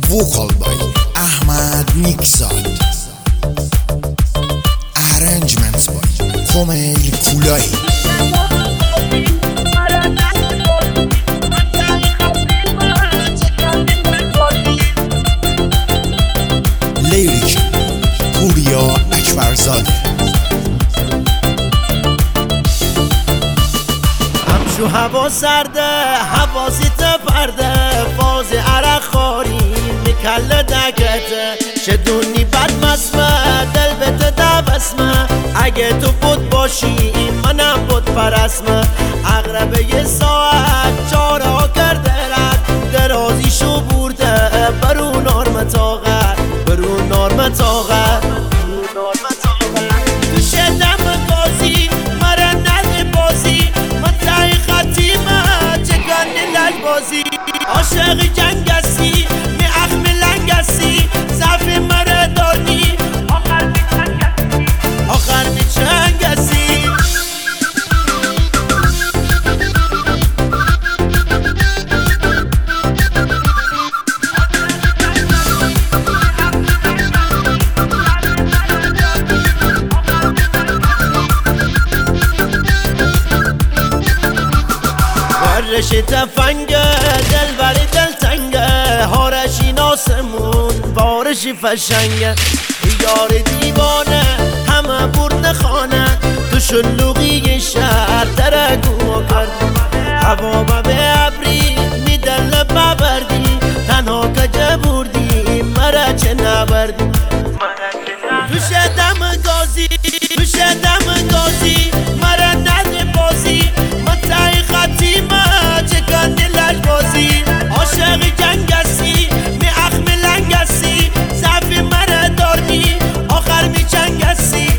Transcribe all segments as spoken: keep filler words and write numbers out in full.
vocal by Ahmad Nikzad, arrangements by Komail Kulai. لیریک پوریا اکبرزاده. همشو هوا سرده حواسیت پرده فاز عرق خاری میکله دکته شدونی بد مسمه دل بته دوسمه اگه تو بود باشی منم بود پرسمه اغربه یه ساعت چاره ها کرده رد درازیشو برده برو نارم طاقت برو نارم طاقت تو شدم گازی مرا نده بازی متعی خطیمه چگانی لج بازی عاشق جنگ هستی می اخم لنگ هستی ضعف مرا دانی آخر می چنگ هستی آخر می چنگ هستی ورش تفنگه دل بری دل تنگه هارشی ناسمون بارشی فشنگه یار دیوانه همه برد خانه تو شلوغی شهر درگو کرد هوا به ابری میدل ببردی تنها کجه بردی مرا چه نبردی تو شدم گازی تو شدم گازی مرا نده بازی متعی خطیمه چکن دلش بازی عاشق جنگ هستی می اخم لنگ هستی ضعف مرا داری آخر می چنگ هستی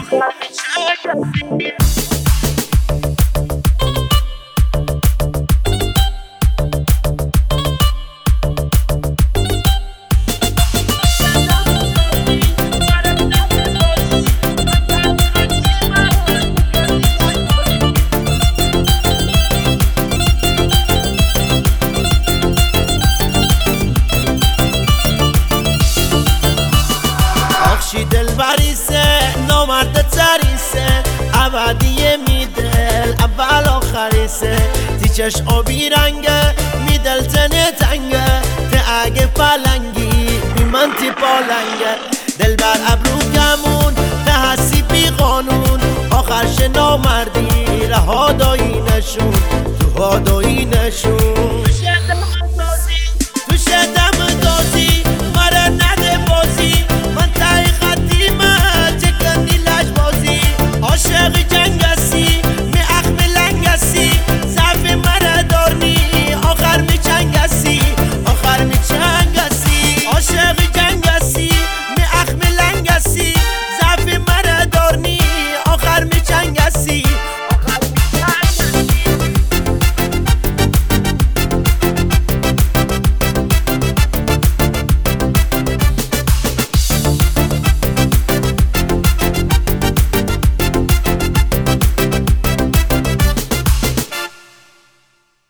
دل بریسه نامرد تریسه ابدیه میدل اول آخریسه تیچش آبی رنگه میدل تنه تنگه ته اگه پلنگی بی من تی پالنگه دل بر ابرو گمون ته هستی بی قانون آخرش نامردی رها دایی نشون تو ها دایی نشون